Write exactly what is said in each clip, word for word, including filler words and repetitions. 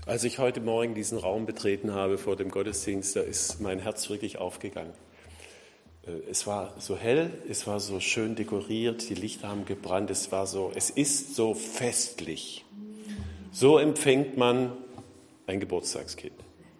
Als ich heute Morgen diesen Raum betreten habe vor dem Gottesdienst, da ist mein Herz wirklich aufgegangen. Es war so hell, es war so schön dekoriert, die Lichter haben gebrannt, es war so, es ist so festlich. So empfängt man ein Geburtstagskind.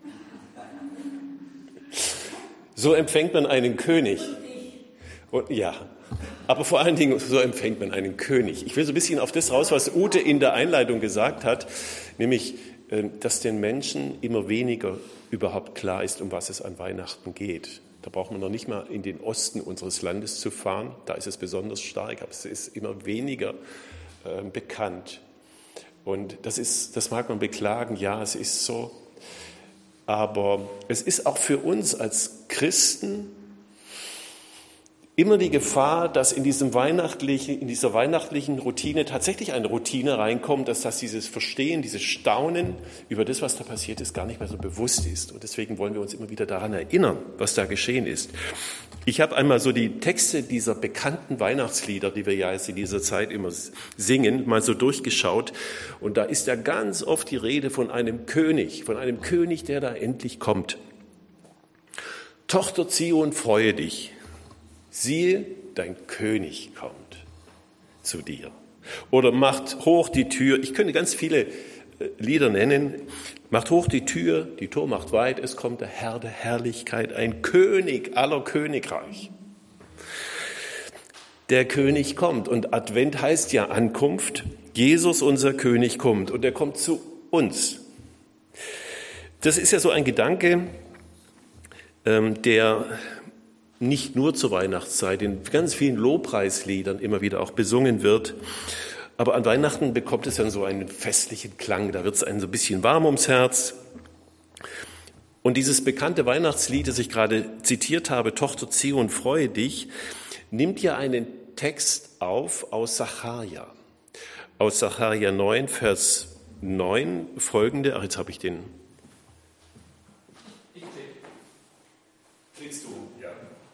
So empfängt man einen König. Und, ja, aber vor allen Dingen, so empfängt man einen König. Ich will so ein bisschen auf das raus, was Ute in der Einleitung gesagt hat, nämlich, dass den Menschen immer weniger überhaupt klar ist, um was es an Weihnachten geht. Da braucht man noch nicht mal in den Osten unseres Landes zu fahren. Da ist es besonders stark, aber es ist immer weniger äh, bekannt. Und das ist, das mag man beklagen, ja, es ist so. Aber es ist auch für uns als Christen immer die Gefahr, dass in diesem weihnachtlichen, in dieser weihnachtlichen Routine tatsächlich eine Routine reinkommt, dass das dieses Verstehen, dieses Staunen über das, was da passiert ist, gar nicht mehr so bewusst ist. Und deswegen wollen wir uns immer wieder daran erinnern, was da geschehen ist. Ich habe einmal so die Texte dieser bekannten Weihnachtslieder, die wir ja jetzt in dieser Zeit immer singen, mal so durchgeschaut. Und da ist ja ganz oft die Rede von einem König, von einem König, der da endlich kommt. Tochter Zion, freue dich. Siehe, dein König kommt zu dir. Oder macht hoch die Tür. Ich könnte ganz viele Lieder nennen. Macht hoch die Tür, die Tor macht weit, es kommt der Herr der Herrlichkeit, ein König aller Königreich. Der König kommt und Advent heißt ja Ankunft. Jesus, unser König, kommt und er kommt zu uns. Das ist ja so ein Gedanke, der nicht nur zur Weihnachtszeit in ganz vielen Lobpreisliedern immer wieder auch besungen wird. Aber an Weihnachten bekommt es dann so einen festlichen Klang. Da wird es einem so ein bisschen warm ums Herz. Und dieses bekannte Weihnachtslied, das ich gerade zitiert habe, Tochter Zion, freue dich, nimmt ja einen Text auf aus Sacharja. Aus Sacharja neun, Vers neun folgende. Ach, jetzt habe ich den. Klickst du? Ja.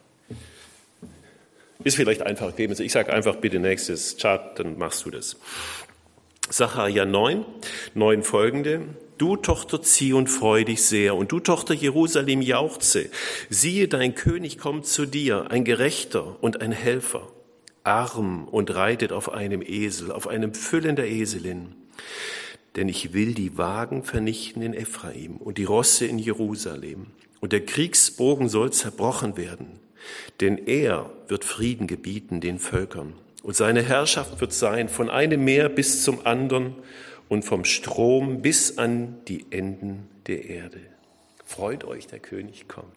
Ist vielleicht einfach, ich sage einfach bitte nächstes Chart, dann machst du das. Sacharja neun, neun folgende. Du, Tochter Zion, freu dich sehr und du, Tochter Jerusalem, jauchze. Siehe, dein König kommt zu dir, ein Gerechter und ein Helfer, arm und reitet auf einem Esel, auf einem Füllen der Eselin. Denn ich will die Wagen vernichten in Ephraim und die Rosse in Jerusalem. Und der Kriegsbogen soll zerbrochen werden. Denn er wird Frieden gebieten den Völkern. Und seine Herrschaft wird sein von einem Meer bis zum anderen und vom Strom bis an die Enden der Erde. Freut euch, der König kommt.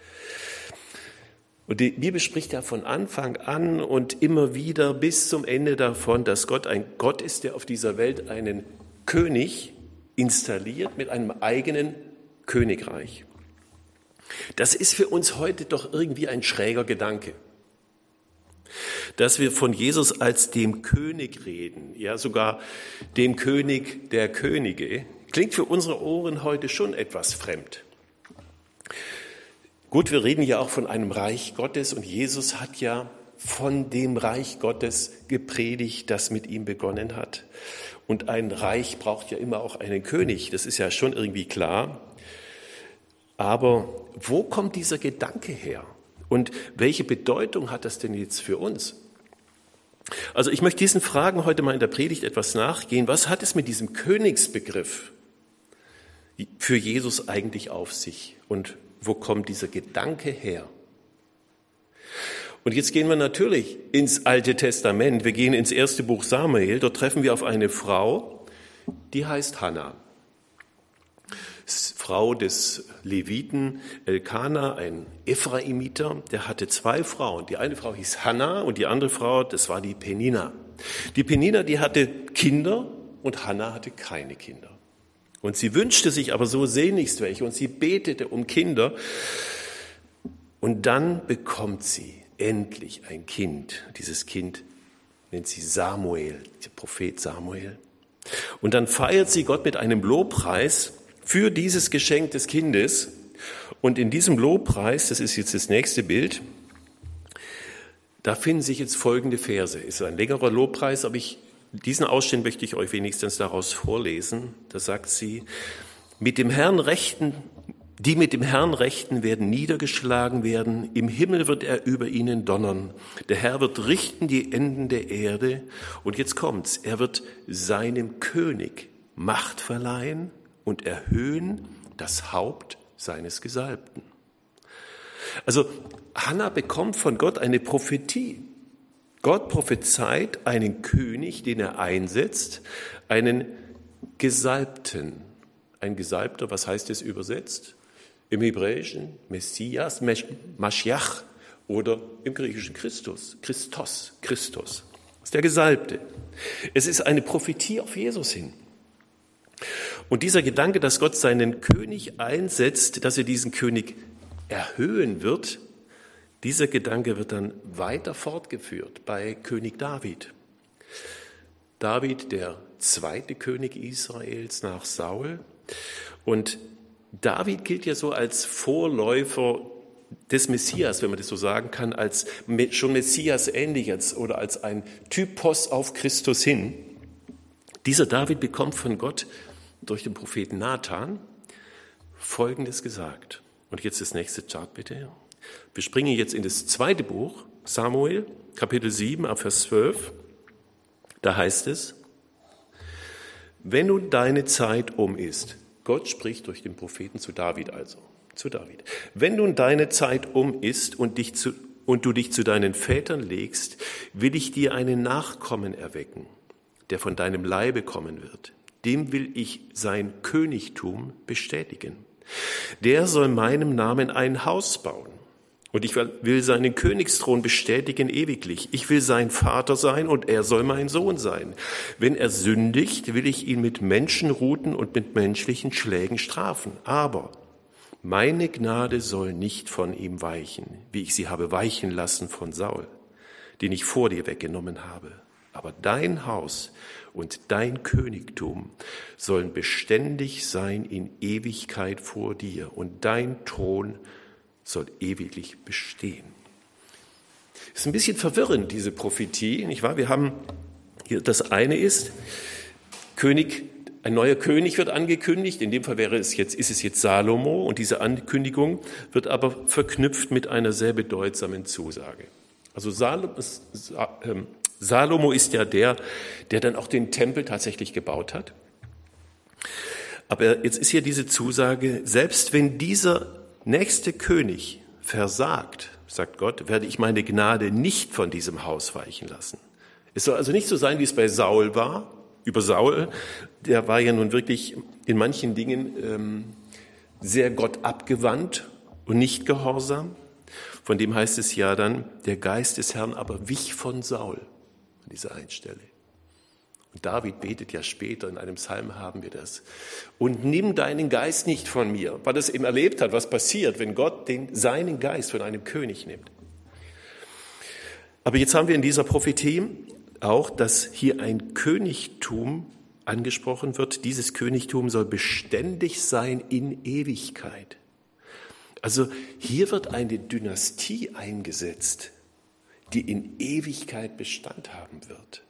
Und die Bibel spricht ja von Anfang an und immer wieder bis zum Ende davon, dass Gott ein Gott ist, der auf dieser Welt einen König installiert mit einem eigenen Königreich. Das ist für uns heute doch irgendwie ein schräger Gedanke, dass wir von Jesus als dem König reden, ja sogar dem König der Könige, klingt für unsere Ohren heute schon etwas fremd. Gut, wir reden ja auch von einem Reich Gottes und Jesus hat ja von dem Reich Gottes gepredigt, das mit ihm begonnen hat. Und ein Reich braucht ja immer auch einen König, das ist ja schon irgendwie klar. Aber wo kommt dieser Gedanke her? Und welche Bedeutung hat das denn jetzt für uns? Also ich möchte diesen Fragen heute mal in der Predigt etwas nachgehen. Was hat es mit diesem Königsbegriff für Jesus eigentlich auf sich? Und wo kommt dieser Gedanke her? Und jetzt gehen wir natürlich ins Alte Testament. Wir gehen ins erste Buch Samuel. Dort treffen wir auf eine Frau, die heißt Hannah. Frau des Leviten Elkana, ein Ephraimiter, der hatte zwei Frauen. Die eine Frau hieß Hannah und die andere Frau, das war die Penina. Die Penina, die hatte Kinder und Hannah hatte keine Kinder. Und sie wünschte sich aber so sehnlichst welche und sie betete um Kinder. Und dann bekommt sie endlich ein Kind. Dieses Kind nennt sie Samuel, der Prophet Samuel. Und dann feiert sie Gott mit einem Lobpreis für dieses Geschenk des Kindes. Und in diesem Lobpreis, das ist jetzt das nächste Bild, da finden sich jetzt folgende Verse. Ist ein längerer Lobpreis, aber ich, diesen Ausschnitt möchte ich euch wenigstens daraus vorlesen. Da sagt sie, Mit dem Herrn rechten, die mit dem Herrn rechten werden niedergeschlagen werden. Im Himmel wird er über ihnen donnern. Der Herr wird richten die Enden der Erde. Und jetzt kommt's. Er wird seinem König Macht verleihen und erhöhen das Haupt seines Gesalbten. Also Hannah bekommt von Gott eine Prophetie. Gott prophezeit einen König, den er einsetzt, einen Gesalbten. Ein Gesalbter, was heißt es übersetzt? Im Hebräischen Messias, Maschiach oder im Griechischen Christus, Christos, Christus. Das ist der Gesalbte. Es ist eine Prophetie auf Jesus hin. Und dieser Gedanke, dass Gott seinen König einsetzt, dass er diesen König erhöhen wird, dieser Gedanke wird dann weiter fortgeführt bei König David. David, der zweite König Israels nach Saul. Und David gilt ja so als Vorläufer des Messias, wenn man das so sagen kann, als schon Messias ähnlich oder als ein Typos auf Christus hin. Dieser David bekommt von Gott durch den Propheten Nathan Folgendes gesagt. Und jetzt das nächste Chart bitte. Wir springen jetzt in das zweite Buch, Samuel, Kapitel sieben, ab Vers zwölf. Da heißt es, wenn nun deine Zeit um ist, Gott spricht durch den Propheten zu David also, zu David. Wenn nun deine Zeit um ist und, dich zu, und du dich zu deinen Vätern legst, will ich dir einen Nachkommen erwecken, der von deinem Leibe kommen wird. Dem will ich sein Königtum bestätigen. Der soll meinem Namen ein Haus bauen. Und ich will seinen Königsthron bestätigen ewiglich. Ich will sein Vater sein und er soll mein Sohn sein. Wenn er sündigt, will ich ihn mit Menschenruten und mit menschlichen Schlägen strafen. Aber meine Gnade soll nicht von ihm weichen, wie ich sie habe weichen lassen von Saul, den ich vor dir weggenommen habe. Aber dein Haus und dein Königtum sollen beständig sein in Ewigkeit vor dir und dein Thron soll ewiglich bestehen. Es ist ein bisschen verwirrend, diese Prophetie, nicht wahr? Wir haben hier, das eine ist, König, ein neuer König wird angekündigt. In dem Fall wäre es jetzt, ist es jetzt Salomo und diese Ankündigung wird aber verknüpft mit einer sehr bedeutsamen Zusage. Also Salomo, Salomo ist ja der, der dann auch den Tempel tatsächlich gebaut hat. Aber jetzt ist hier diese Zusage, selbst wenn dieser nächste König versagt, sagt Gott, werde ich meine Gnade nicht von diesem Haus weichen lassen. Es soll also nicht so sein, wie es bei Saul war. Über Saul, der war ja nun wirklich in manchen Dingen ähm, sehr Gott abgewandt und nicht gehorsam. Von dem heißt es ja dann, der Geist des Herrn aber wich von Saul an dieser einen Stelle. Und David betet ja später, in einem Psalm haben wir das. Und nimm deinen Geist nicht von mir, weil es eben erlebt hat, was passiert, wenn Gott den, seinen Geist von einem König nimmt. Aber jetzt haben wir in dieser Prophetie auch, dass hier ein Königtum angesprochen wird. Dieses Königtum soll beständig sein in Ewigkeit. Also hier wird eine Dynastie eingesetzt, die in Ewigkeit Bestand haben wird.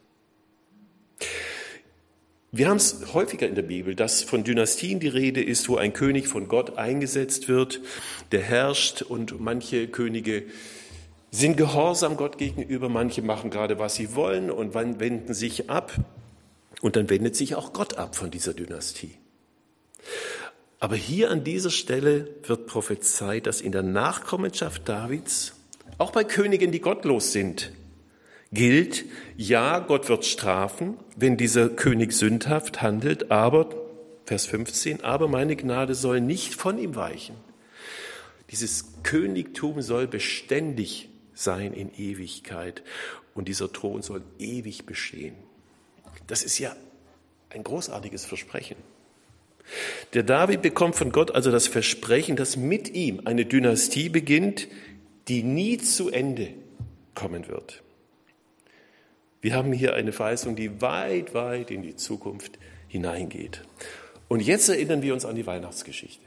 Wir haben es häufiger in der Bibel, dass von Dynastien die Rede ist, wo ein König von Gott eingesetzt wird, der herrscht und manche Könige sind gehorsam Gott gegenüber, manche machen gerade, was sie wollen und wenden sich ab und dann wendet sich auch Gott ab von dieser Dynastie. Aber hier an dieser Stelle wird prophezeit, dass in der Nachkommenschaft Davids, auch bei Königen, die gottlos sind, gilt, ja, Gott wird strafen, wenn dieser König sündhaft handelt, aber, Vers fünfzehn, aber meine Gnade soll nicht von ihm weichen. Dieses Königtum soll beständig sein in Ewigkeit und dieser Thron soll ewig bestehen. Das ist ja ein großartiges Versprechen. Der David bekommt von Gott also das Versprechen, dass mit ihm eine Dynastie beginnt, die nie zu Ende kommen wird. Wir haben hier eine Verheißung, die weit, weit in die Zukunft hineingeht. Und jetzt erinnern wir uns an die Weihnachtsgeschichte.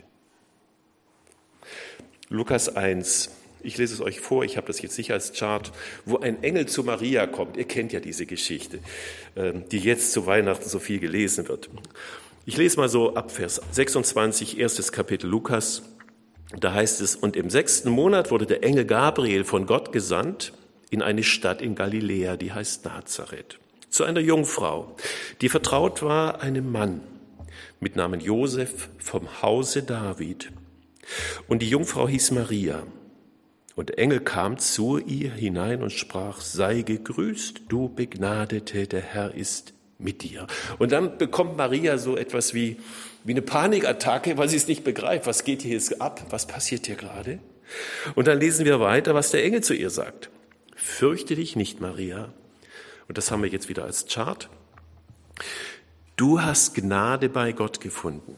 Lukas eins, ich lese es euch vor, ich habe das jetzt nicht als Chart, wo ein Engel zu Maria kommt. Ihr kennt ja diese Geschichte, die jetzt zu Weihnachten so viel gelesen wird. Ich lese mal so ab Vers sechsundzwanzig, erstes Kapitel Lukas. Da heißt es, und im sechsten Monat wurde der Engel Gabriel von Gott gesandt in eine Stadt in Galiläa, die heißt Nazareth, zu einer Jungfrau, die vertraut war einem Mann mit Namen Josef vom Hause David. Und die Jungfrau hieß Maria. Und der Engel kam zu ihr hinein und sprach, sei gegrüßt, du Begnadete, der Herr ist mit dir. Und dann bekommt Maria so etwas wie, wie eine Panikattacke, weil sie es nicht begreift. Was geht hier jetzt ab? Was passiert hier gerade? Und dann lesen wir weiter, was der Engel zu ihr sagt. Fürchte dich nicht, Maria. Und das haben wir jetzt wieder als Chart. Du hast Gnade bei Gott gefunden.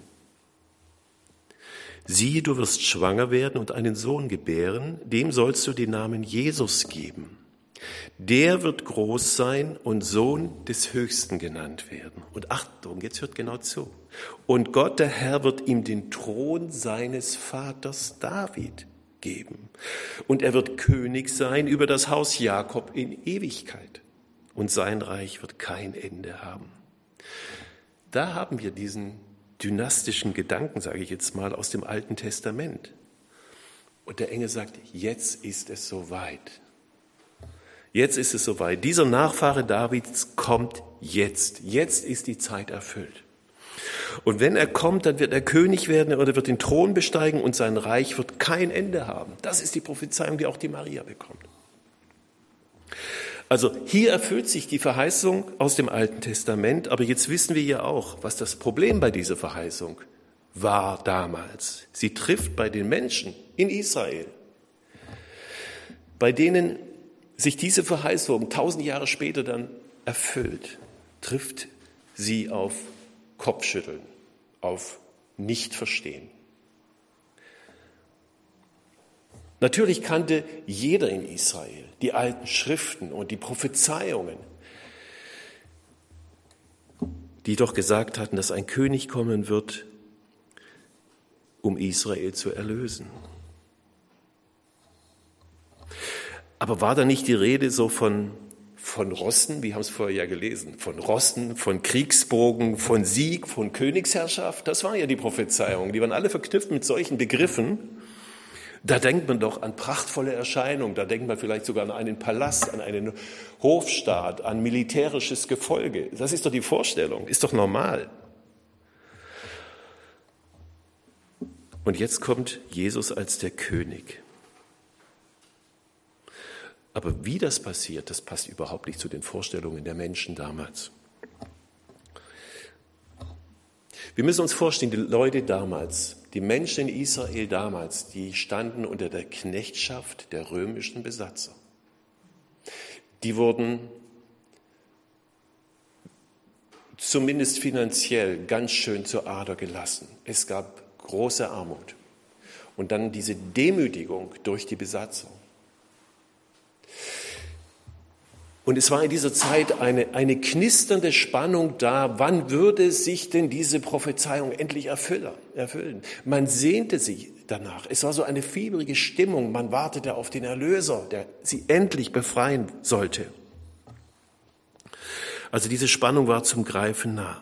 Siehe, du wirst schwanger werden und einen Sohn gebären, dem sollst du den Namen Jesus geben. Der wird groß sein und Sohn des Höchsten genannt werden. Und Achtung, jetzt hört genau zu. Und Gott, der Herr, wird ihm den Thron seines Vaters David geben. Und er wird König sein über das Haus Jakob in Ewigkeit. Und sein Reich wird kein Ende haben. Da haben wir diesen dynastischen Gedanken, sage ich jetzt mal, aus dem Alten Testament. Und der Engel sagt, jetzt ist es soweit. Jetzt ist es soweit. Dieser Nachfahre Davids kommt jetzt. Jetzt ist die Zeit erfüllt. Und wenn er kommt, dann wird er König werden oder wird den Thron besteigen und sein Reich wird kein Ende haben. Das ist die Prophezeiung, die auch die Maria bekommt. Also hier erfüllt sich die Verheißung aus dem Alten Testament, aber jetzt wissen wir ja auch, was das Problem bei dieser Verheißung war damals. Sie trifft bei den Menschen in Israel, bei denen sich diese Verheißung tausend Jahre später dann erfüllt, trifft sie auf Kopfschütteln, auf Nichtverstehen. Natürlich kannte jeder in Israel die alten Schriften und die Prophezeiungen, die doch gesagt hatten, dass ein König kommen wird, um Israel zu erlösen. Aber war da nicht die Rede so von, von Rossen, wir haben es vorher ja gelesen, von Rossen, von Kriegsbogen, von Sieg, von Königsherrschaft? Das waren ja die Prophezeiungen, die waren alle verknüpft mit solchen Begriffen. Da denkt man doch an prachtvolle Erscheinungen, da denkt man vielleicht sogar an einen Palast, an einen Hofstaat, an militärisches Gefolge. Das ist doch die Vorstellung, ist doch normal. Und jetzt kommt Jesus als der König. Aber wie das passiert, das passt überhaupt nicht zu den Vorstellungen der Menschen damals. Wir müssen uns vorstellen, die Leute damals, die Menschen in Israel damals, die standen unter der Knechtschaft der römischen Besatzer. Die wurden zumindest finanziell ganz schön zur Ader gelassen. Es gab große Armut. Und dann diese Demütigung durch die Besatzung. Und es war in dieser Zeit eine, eine knisternde Spannung da, wann würde sich denn diese Prophezeiung endlich erfüllen? Man sehnte sich danach. Es war so eine fieberige Stimmung. Man wartete auf den Erlöser, der sie endlich befreien sollte. Also diese Spannung war zum Greifen nah.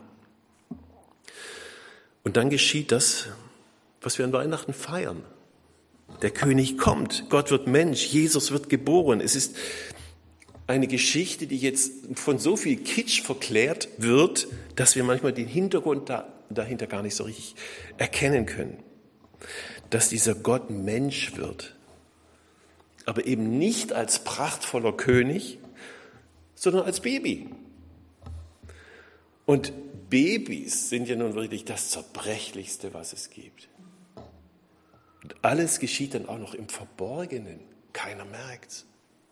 Und dann geschieht das, was wir an Weihnachten feiern. Der König kommt, Gott wird Mensch, Jesus wird geboren. Es ist eine Geschichte, die jetzt von so viel Kitsch verklärt wird, dass wir manchmal den Hintergrund da, dahinter gar nicht so richtig erkennen können. Dass dieser Gott Mensch wird, aber eben nicht als prachtvoller König, sondern als Baby. Und Babys sind ja nun wirklich das Zerbrechlichste, was es gibt. Und alles geschieht dann auch noch im Verborgenen. Keiner merkt's.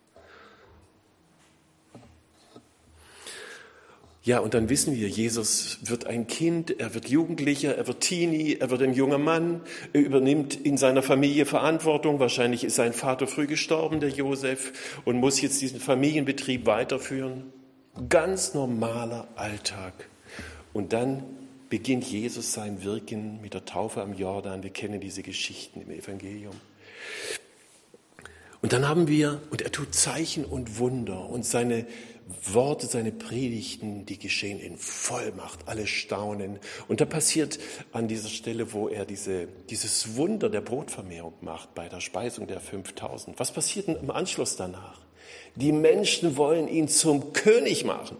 Ja, und dann wissen wir, Jesus wird ein Kind, er wird Jugendlicher, er wird Teenie, er wird ein junger Mann, er übernimmt in seiner Familie Verantwortung. Wahrscheinlich ist sein Vater früh gestorben, der Josef, und muss jetzt diesen Familienbetrieb weiterführen. Ganz normaler Alltag. Und dann beginnt Jesus sein Wirken mit der Taufe am Jordan. Wir kennen diese Geschichten im Evangelium. Und dann haben wir, und er tut Zeichen und Wunder und seine Worte, seine Predigten, die geschehen in Vollmacht, alle staunen. Und da passiert an dieser Stelle, wo er diese, dieses Wunder der Brotvermehrung macht, bei der Speisung der fünftausend. Was passiert denn im Anschluss danach? Die Menschen wollen ihn zum König machen.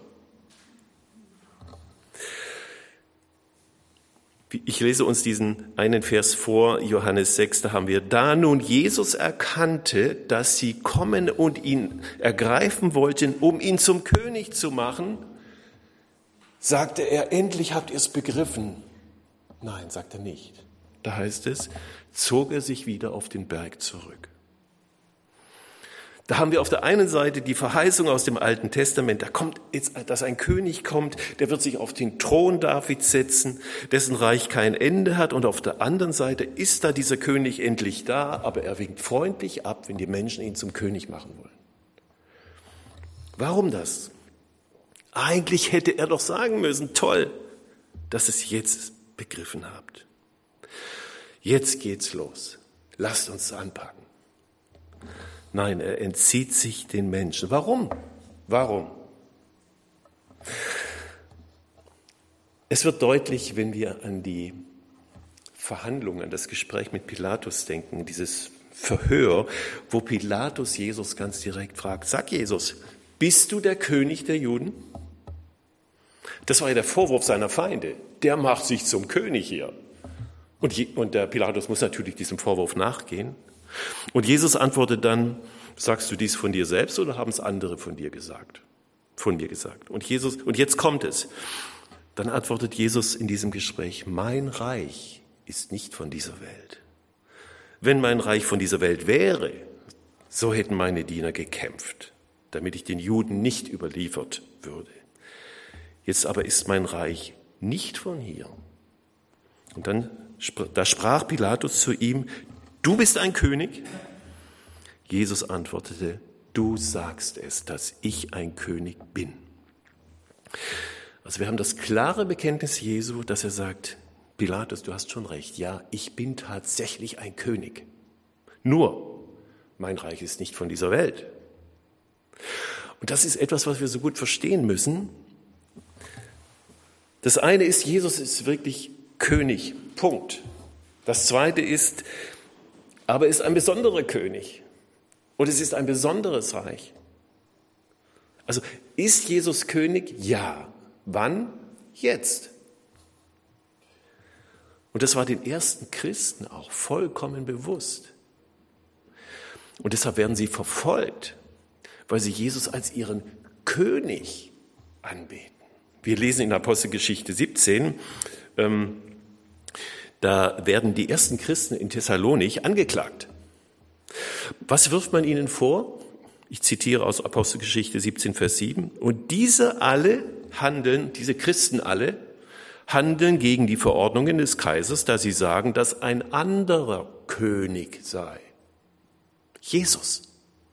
Ich lese uns diesen einen Vers vor, Johannes sechs, da haben wir, da nun Jesus erkannte, dass sie kommen und ihn ergreifen wollten, um ihn zum König zu machen, sagte er, endlich habt ihr es begriffen. Nein, sagt er nicht. Da heißt es, zog er sich wieder auf den Berg zurück. Da haben wir auf der einen Seite die Verheißung aus dem Alten Testament, da kommt jetzt, dass ein König kommt, der wird sich auf den Thron Davids setzen, dessen Reich kein Ende hat. Und auf der anderen Seite ist da dieser König endlich da, aber er winkt freundlich ab, wenn die Menschen ihn zum König machen wollen. Warum das? Eigentlich hätte er doch sagen müssen, toll, dass ihr es jetzt begriffen habt. Jetzt geht's los. Lasst uns anpacken. Nein, er entzieht sich den Menschen. Warum? Warum? Es wird deutlich, wenn wir an die Verhandlungen, an das Gespräch mit Pilatus denken, dieses Verhör, wo Pilatus Jesus ganz direkt fragt, sag Jesus, bist du der König der Juden? Das war ja der Vorwurf seiner Feinde. Der macht sich zum König hier. Und, je, und der Pilatus muss natürlich diesem Vorwurf nachgehen. Und Jesus antwortet dann, sagst du dies von dir selbst oder haben es andere von dir gesagt? Von mir gesagt. Und Jesus, und jetzt kommt es. Dann antwortet Jesus in diesem Gespräch, mein Reich ist nicht von dieser Welt. Wenn mein Reich von dieser Welt wäre, so hätten meine Diener gekämpft, damit ich den Juden nicht überliefert würde. Jetzt aber ist mein Reich nicht von hier. Und dann, da sprach Pilatus zu ihm, du bist ein König? Jesus antwortete, du sagst es, dass ich ein König bin. Also wir haben das klare Bekenntnis Jesu, dass er sagt, Pilatus, du hast schon recht, ja, ich bin tatsächlich ein König. Nur, mein Reich ist nicht von dieser Welt. Und das ist etwas, was wir so gut verstehen müssen. Das eine ist, Jesus ist wirklich König, Punkt. Das zweite ist, aber er ist ein besonderer König und es ist ein besonderes Reich. Also ist Jesus König? Ja. Wann? Jetzt. Und das war den ersten Christen auch vollkommen bewusst. Und deshalb werden sie verfolgt, weil sie Jesus als ihren König anbeten. Wir lesen in Apostelgeschichte siebzehn, ähm, da werden die ersten Christen in Thessalonich angeklagt. Was wirft man ihnen vor? Ich zitiere aus Apostelgeschichte siebzehn, Vers sieben. Und diese alle handeln, diese Christen alle, handeln gegen die Verordnungen des Kaisers, da sie sagen, dass ein anderer König sei. Jesus.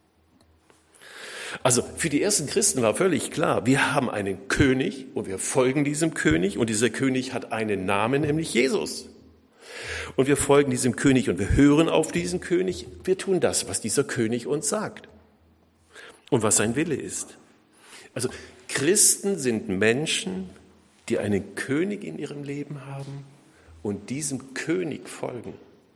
Also für die ersten Christen war völlig klar, wir haben einen König und wir folgen diesem König und dieser König hat einen Namen, nämlich Jesus. Und wir folgen diesem König und wir hören auf diesen König. Wir tun das, was dieser König uns sagt und was sein Wille ist. Also Christen sind Menschen, die einen König in ihrem Leben haben und diesem König folgen.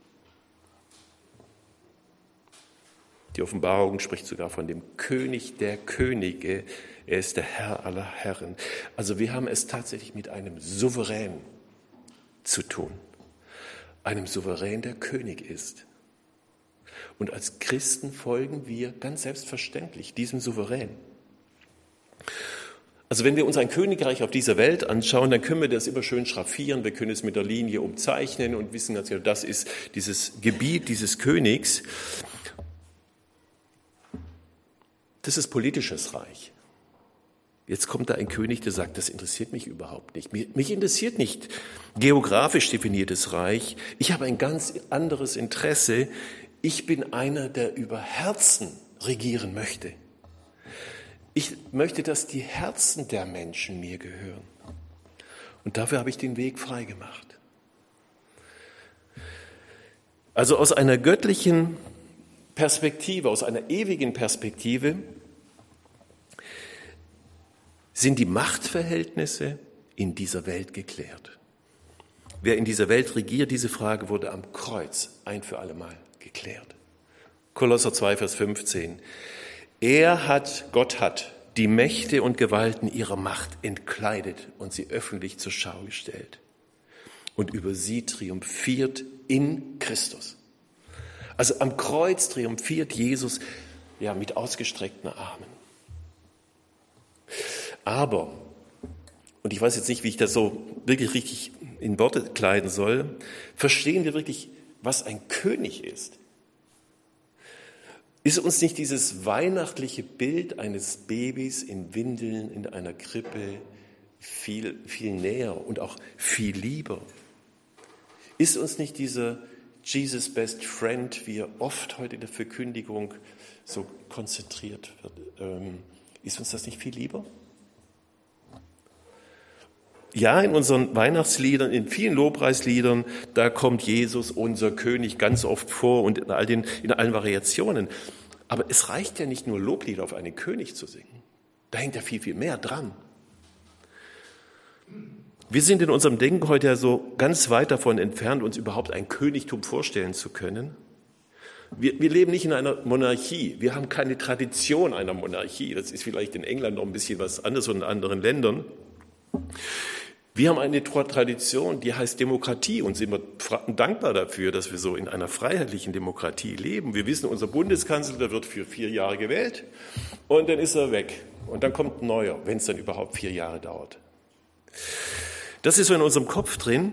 Die Offenbarung spricht sogar von dem König der Könige. Er ist der Herr aller Herren. Also wir haben es tatsächlich mit einem Souverän zu tun. Einem Souverän, der König ist. Und als Christen folgen wir ganz selbstverständlich diesem Souverän. Also wenn wir uns ein Königreich auf dieser Welt anschauen, dann können wir das immer schön schraffieren, wir können es mit der Linie umzeichnen und wissen ganz genau, das ist dieses Gebiet dieses Königs. Das ist politisches Reich. Jetzt kommt da ein König, der sagt, das interessiert mich überhaupt nicht. Mich interessiert nicht geografisch definiertes Reich. Ich habe ein ganz anderes Interesse. Ich bin einer, der über Herzen regieren möchte. Ich möchte, dass die Herzen der Menschen mir gehören. Und dafür habe ich den Weg frei gemacht. Also aus einer göttlichen Perspektive, aus einer ewigen Perspektive, sind die Machtverhältnisse in dieser Welt geklärt. Wer in dieser Welt regiert, diese Frage wurde am Kreuz ein für alle Mal geklärt. Kolosser zwei, Vers fünfzehn. Er hat, Gott hat die Mächte und Gewalten ihrer Macht entkleidet und sie öffentlich zur Schau gestellt. Und über sie triumphiert in Christus. Also am Kreuz triumphiert Jesus ja mit ausgestreckten Armen. Aber, und ich weiß jetzt nicht, wie ich das so wirklich richtig in Worte kleiden soll, verstehen wir wirklich, was ein König ist? Ist uns nicht dieses weihnachtliche Bild eines Babys in Windeln in einer Krippe viel, viel näher und auch viel lieber? Ist uns nicht dieser Jesus Best Friend, wie er oft heute in der Verkündigung so konzentriert wird, ähm, ist uns das nicht viel lieber? Ja, in unseren Weihnachtsliedern, in vielen Lobpreisliedern, da kommt Jesus, unser König, ganz oft vor und in, all den, in allen Variationen. Aber es reicht ja nicht nur Loblieder auf einen König zu singen. Da hängt ja viel, viel mehr dran. Wir sind in unserem Denken heute ja so ganz weit davon entfernt, uns überhaupt ein Königtum vorstellen zu können. Wir, wir leben nicht in einer Monarchie. Wir haben keine Tradition einer Monarchie. Das ist vielleicht in England noch ein bisschen was anderes und in anderen Ländern. Wir haben eine Tradition, die heißt Demokratie und sind wir dankbar dafür, dass wir so in einer freiheitlichen Demokratie leben. Wir wissen, unser Bundeskanzler, der wird für vier Jahre gewählt und dann ist er weg. Und dann kommt ein neuer, wenn es dann überhaupt vier Jahre dauert. Das ist so in unserem Kopf drin.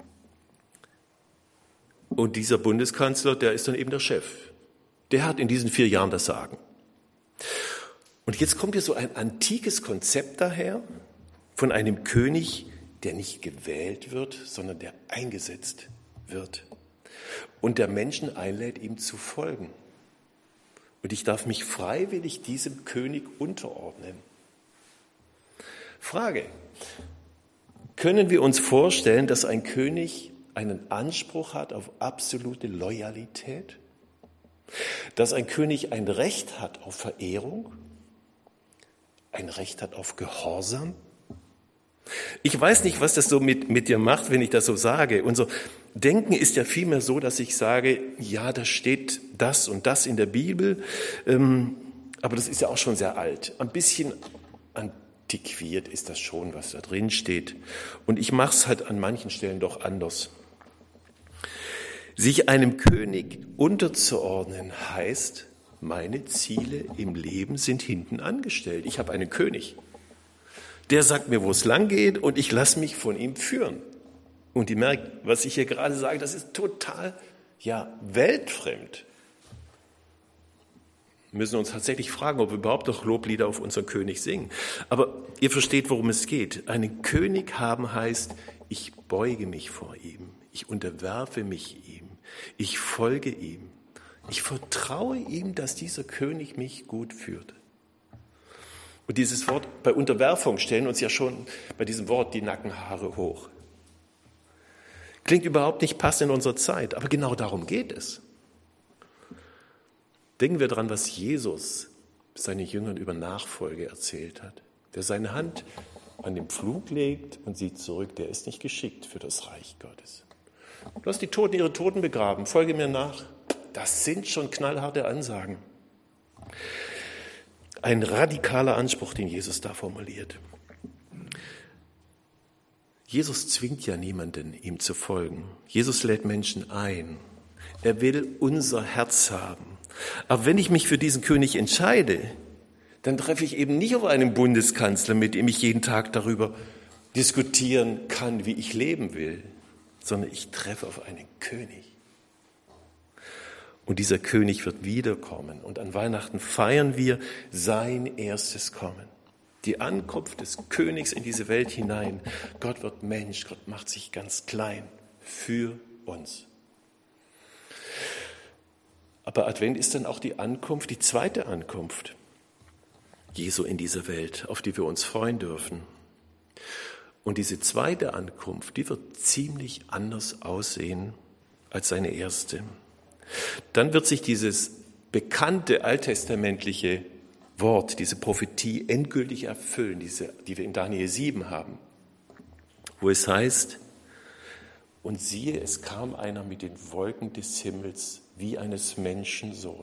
Und dieser Bundeskanzler, der ist dann eben der Chef. Der hat in diesen vier Jahren das Sagen. Und jetzt kommt hier so ein antikes Konzept daher von einem König, der nicht gewählt wird, sondern der eingesetzt wird. Und der Menschen einlädt, ihm zu folgen. Und ich darf mich freiwillig diesem König unterordnen. Frage: Können wir uns vorstellen, dass ein König einen Anspruch hat auf absolute Loyalität? Dass ein König ein Recht hat auf Verehrung? Ein Recht hat auf Gehorsam? Ich weiß nicht, was das so mit, mit dir macht, wenn ich das so sage. Unser Denken ist ja vielmehr so, dass ich sage, ja, da steht das und das in der Bibel, ähm, aber das ist ja auch schon sehr alt. Ein bisschen antiquiert ist das schon, was da drin steht. Und ich mache es halt an manchen Stellen doch anders. Sich einem König unterzuordnen heißt, meine Ziele im Leben sind hinten angestellt. Ich habe einen König. Der sagt mir, wo es lang geht und ich lasse mich von ihm führen. Und ihr merkt, was ich hier gerade sage, das ist total, ja, weltfremd. Wir müssen uns tatsächlich fragen, ob wir überhaupt noch Loblieder auf unseren König singen. Aber ihr versteht, worum es geht. Einen König haben heißt, ich beuge mich vor ihm, ich unterwerfe mich ihm, ich folge ihm, ich vertraue ihm, dass dieser König mich gut führt. Und dieses Wort bei Unterwerfung stellen uns ja schon bei diesem Wort die Nackenhaare hoch. Klingt überhaupt nicht passend in unserer Zeit, aber genau darum geht es. Denken wir daran, was Jesus seinen Jüngern über Nachfolge erzählt hat. Wer seine Hand an den Pflug legt und sieht zurück, der ist nicht geschickt für das Reich Gottes. Du hast die Toten ihre Toten begraben, folge mir nach. Das sind schon knallharte Ansagen. Ein radikaler Anspruch, den Jesus da formuliert. Jesus zwingt ja niemanden, ihm zu folgen. Jesus lädt Menschen ein. Er will unser Herz haben. Aber wenn ich mich für diesen König entscheide, dann treffe ich eben nicht auf einen Bundeskanzler, mit dem ich jeden Tag darüber diskutieren kann, wie ich leben will, sondern ich treffe auf einen König. Und dieser König wird wiederkommen. Und an Weihnachten feiern wir sein erstes Kommen. Die Ankunft des Königs in diese Welt hinein. Gott wird Mensch, Gott macht sich ganz klein für uns. Aber Advent ist dann auch die Ankunft, die zweite Ankunft Jesu in diese Welt, auf die wir uns freuen dürfen. Und diese zweite Ankunft, die wird ziemlich anders aussehen als seine erste. Dann wird sich dieses bekannte alttestamentliche Wort, diese Prophetie endgültig erfüllen, diese, die wir in Daniel sieben haben, wo es heißt, und siehe, es kam einer mit den Wolken des Himmels wie eines Menschensohn.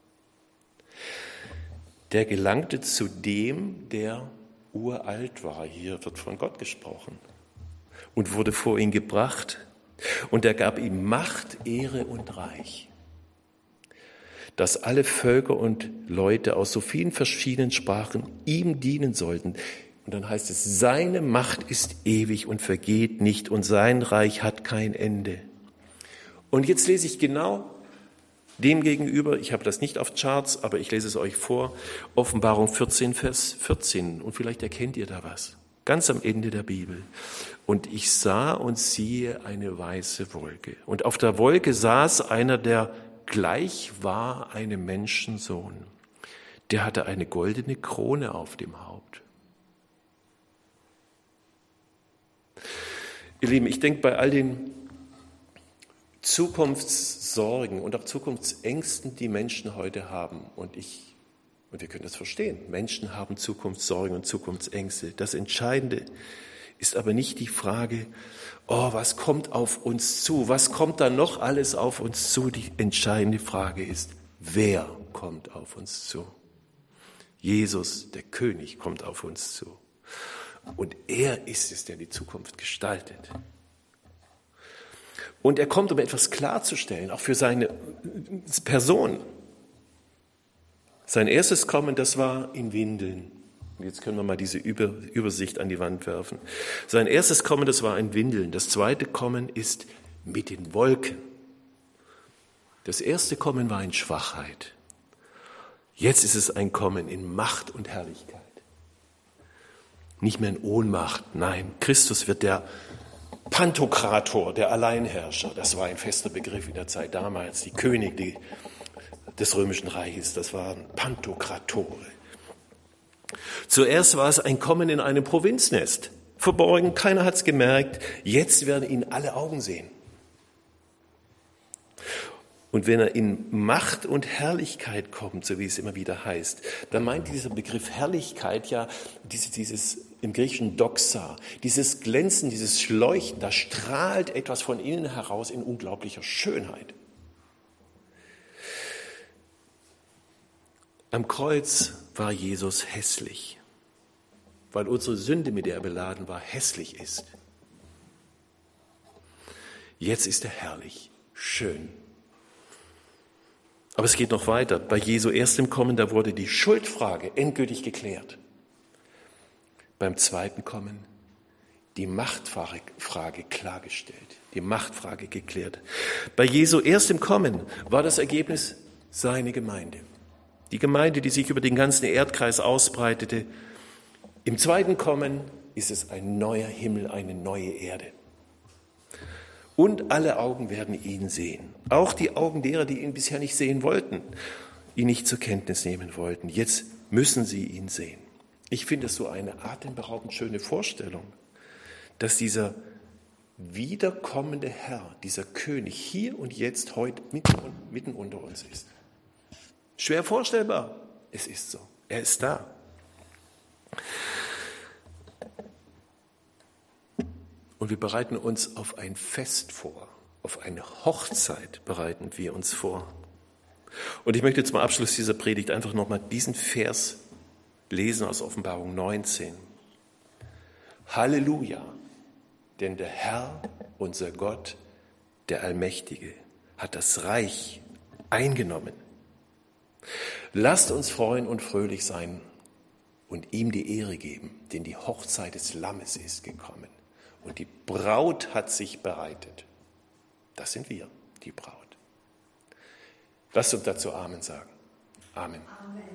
Der gelangte zu dem, der uralt war, hier wird von Gott gesprochen, und wurde vor ihn gebracht, und er gab ihm Macht, Ehre und Reich, dass alle Völker und Leute aus so vielen verschiedenen Sprachen ihm dienen sollten. Und dann heißt es, seine Macht ist ewig und vergeht nicht und sein Reich hat kein Ende. Und jetzt lese ich genau dem gegenüber, ich habe das nicht auf Charts, aber ich lese es euch vor, Offenbarung vierzehn, Vers vierzehn. Und vielleicht erkennt ihr da was, ganz am Ende der Bibel. Und ich sah und siehe eine weiße Wolke. Und auf der Wolke saß einer, der gleich war einem Menschensohn. Der hatte eine goldene Krone auf dem Haupt. Ihr Lieben, ich denke, bei all den Zukunftssorgen und auch Zukunftsängsten, die Menschen heute haben, und ich, und wir können das verstehen, Menschen haben Zukunftssorgen und Zukunftsängste. Das Entscheidende ist aber nicht die Frage, oh, was kommt auf uns zu? Was kommt da noch alles auf uns zu? Die entscheidende Frage ist, wer kommt auf uns zu? Jesus, der König, kommt auf uns zu. Und er ist es, der die Zukunft gestaltet. Und er kommt, um etwas klarzustellen, auch für seine Person. Sein erstes Kommen, das war in Windeln. Und jetzt können wir mal diese Übersicht an die Wand werfen. Sein erstes Kommen, das war in Windeln. Das zweite Kommen ist mit den Wolken. Das erste Kommen war in Schwachheit. Jetzt ist es ein Kommen in Macht und Herrlichkeit. Nicht mehr in Ohnmacht, nein. Christus wird der Pantokrator, der Alleinherrscher. Das war ein fester Begriff in der Zeit damals. Die Könige des Römischen Reiches, das waren Pantokratore. Zuerst war es ein Kommen in einem Provinznest. Verborgen, keiner hat es gemerkt. Jetzt werden ihn alle Augen sehen. Und wenn er in Macht und Herrlichkeit kommt, so wie es immer wieder heißt, dann meint dieser Begriff Herrlichkeit ja dieses, dieses im Griechischen Doxa, dieses Glänzen, dieses Leuchten, da strahlt etwas von innen heraus in unglaublicher Schönheit. Am Kreuz war Jesus hässlich, weil unsere Sünde, mit der er beladen war, hässlich ist. Jetzt ist er herrlich, schön. Aber es geht noch weiter. Bei Jesu erstem Kommen, da wurde die Schuldfrage endgültig geklärt. Beim zweiten Kommen die Machtfrage klargestellt, die Machtfrage geklärt. Bei Jesu erstem Kommen war das Ergebnis seine Gemeinde. Die Gemeinde, die sich über den ganzen Erdkreis ausbreitete. Im zweiten Kommen ist es ein neuer Himmel, eine neue Erde. Und alle Augen werden ihn sehen. Auch die Augen derer, die ihn bisher nicht sehen wollten, ihn nicht zur Kenntnis nehmen wollten. Jetzt müssen sie ihn sehen. Ich finde es so eine atemberaubend schöne Vorstellung, dass dieser wiederkommende Herr, dieser König hier und jetzt heute mitten, mitten unter uns ist. Schwer vorstellbar. Es ist so. Er ist da. Und wir bereiten uns auf ein Fest vor. Auf eine Hochzeit bereiten wir uns vor. Und ich möchte zum Abschluss dieser Predigt einfach nochmal diesen Vers lesen aus Offenbarung neunzehn. Halleluja, denn der Herr, unser Gott, der Allmächtige, hat das Reich eingenommen. Lasst uns freuen und fröhlich sein und ihm die Ehre geben, denn die Hochzeit des Lammes ist gekommen und die Braut hat sich bereitet. Das sind wir, die Braut. Lasst uns dazu Amen sagen. Amen. Amen.